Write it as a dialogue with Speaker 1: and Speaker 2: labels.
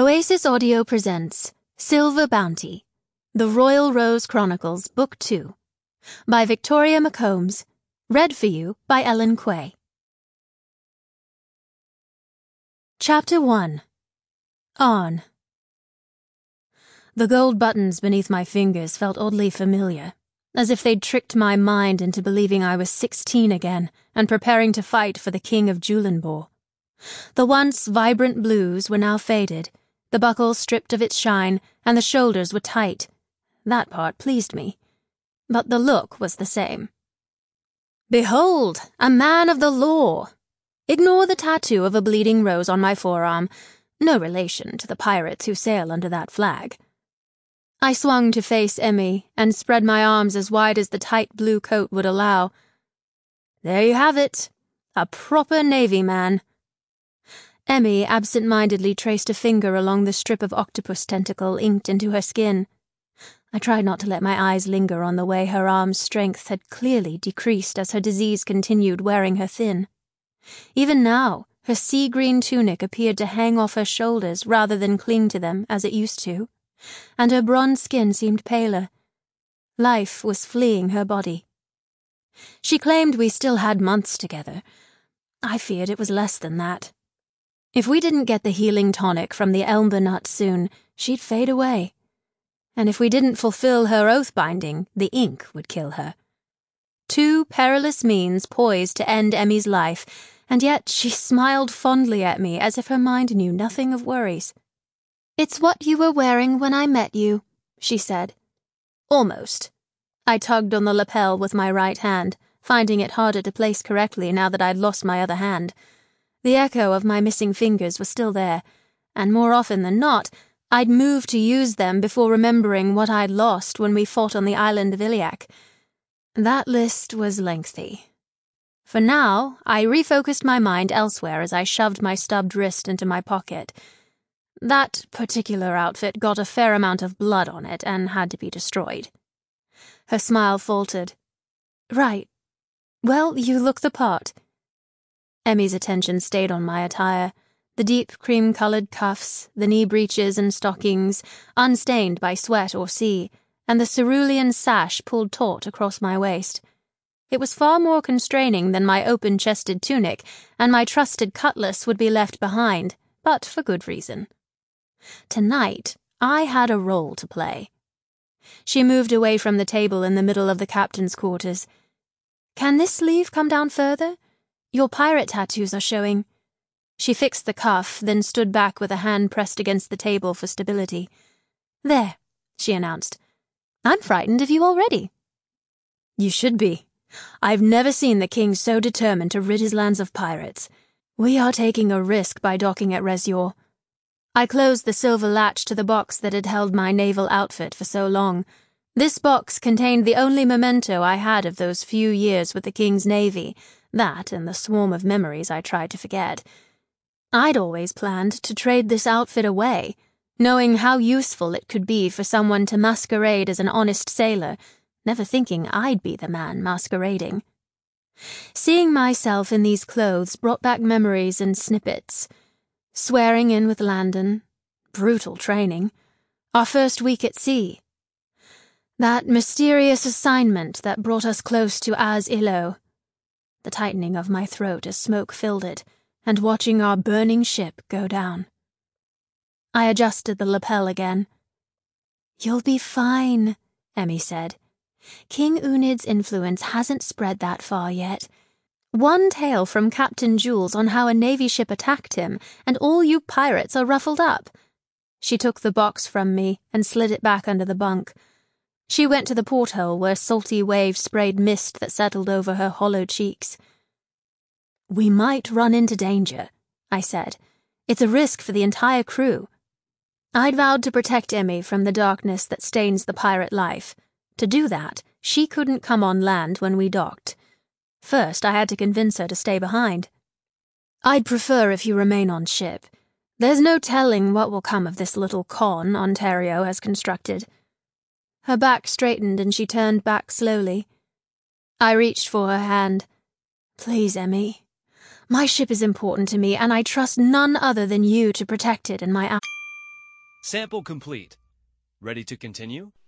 Speaker 1: Oasis Audio presents Silver Bounty, The Royal Rose Chronicles, Book 2, by Victoria McCombs, read for you by Ellen Quay. Chapter 1. On. The gold buttons beneath my fingers felt oddly familiar, as if they'd tricked my mind into believing I was 16 again and preparing to fight for the King of Julenborg. The once vibrant blues were now faded, the buckle stripped of its shine, and the shoulders were tight. That part pleased me. But the look was the same. Behold, a man of the law! Ignore the tattoo of a bleeding rose on my forearm, no relation to the pirates who sail under that flag. I swung to face Emmy and spread my arms as wide as the tight blue coat would allow. There you have it, a proper Navy man. Emmy absent-mindedly traced a finger along the strip of octopus tentacle inked into her skin. I tried not to let my eyes linger on the way her arm's strength had clearly decreased as her disease continued wearing her thin. Even now, her sea-green tunic appeared to hang off her shoulders rather than cling to them as it used to, and her bronze skin seemed paler. Life was fleeing her body. She claimed we still had months together. I feared it was less than that. If we didn't get the healing tonic from the Elmer nut soon, she'd fade away. And if we didn't fulfill her oath-binding, the ink would kill her. Two perilous means poised to end Emmy's life, and yet she smiled fondly at me as if her mind knew nothing of worries. "It's what you were wearing when I met you," she said. Almost. I tugged on the lapel with my right hand, finding it harder to place correctly now that I'd lost my other hand. The echo of my missing fingers was still there, and more often than not, I'd moved to use them before remembering what I'd lost when we fought on the island of Iliac. That list was lengthy. For now, I refocused my mind elsewhere as I shoved my stubbed wrist into my pocket. That particular outfit got a fair amount of blood on it and had to be destroyed. Her smile faltered. "Right. Well, you look the part." Emmy's attention stayed on my attire, the deep cream-colored cuffs, the knee breeches and stockings, unstained by sweat or sea, and the cerulean sash pulled taut across my waist. It was far more constraining than my open-chested tunic, and my trusted cutlass would be left behind, but for good reason. Tonight, I had a role to play. She moved away from the table in the middle of the captain's quarters. "Can this sleeve come down further? Your pirate tattoos are showing." She fixed the cuff, then stood back with a hand pressed against the table for stability. "There," she announced. "I'm frightened of you already." "You should be. I've never seen the king so determined to rid his lands of pirates. We are taking a risk by docking at Resyor." I closed the silver latch to the box that had held my naval outfit for so long. This box contained the only memento I had of those few years with the king's navy, that and the swarm of memories I tried to forget. I'd always planned to trade this outfit away, knowing how useful it could be for someone to masquerade as an honest sailor, never thinking I'd be the man masquerading. Seeing myself in these clothes brought back memories and snippets. Swearing in with Landon, brutal training, our first week at sea. That mysterious assignment that brought us close to Az-Ilo. The tightening of my throat as smoke filled it, and watching our burning ship go down. I adjusted the lapel again. "You'll be fine," Emmy said. "King Unid's influence hasn't spread that far yet. One tale from Captain Jules on how a navy ship attacked him, and all you pirates are ruffled up." She took the box from me and slid it back under the bunk. She went to the porthole where salty waves sprayed mist that settled over her hollow cheeks. "We might run into danger," I said. "It's a risk for the entire crew." I'd vowed to protect Emmy from the darkness that stains the pirate life. To do that, she couldn't come on land when we docked. First, I had to convince her to stay behind. "I'd prefer if you remain on ship. There's no telling what will come of this little con Ontario has constructed." Her back straightened and she turned back slowly. I reached for her hand. "Please, Emmy. My ship is important to me, and I trust none other than you to protect it in my
Speaker 2: Sample complete. Ready to continue?